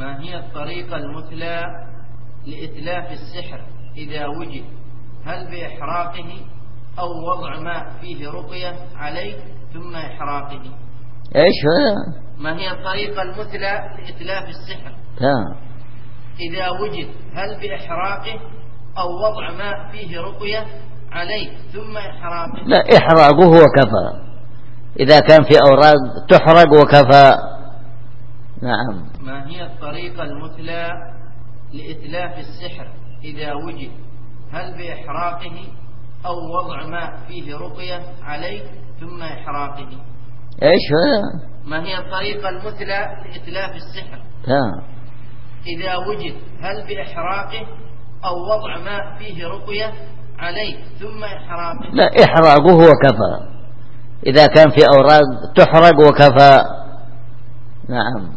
ما هي الطريقة المثلى لإتلاف السحر إذا وجد؟ هل بإحراقه أو وضع ماء فيه رقية عليه ثم إحراقه؟ إيش هذا؟ ما هي الطريقة المثلى لإتلاف السحر إذا وجد؟ هل بإحراقه أو وضع ماء فيه رقية عليه ثم إحراقه؟ لا، إحراقه وكفى. إذا كان في أوراق تحرق وكفى. نعم. ما هي الطريقة المثلى لإتلاف السحر إذا وجد؟ هل بإحراقه أو وضع ماء فيه رقية عليه ثم إحراقه؟ إيش هذا؟ ما هي الطريقة المثلى لإتلاف السحر إذا وجد؟ هل بإحراقه أو وضع ماء فيه رقية عليه ثم إحراقه؟ لا، إحراقه وكفى. إذا كان في أوراق تحرق وكفى. نعم.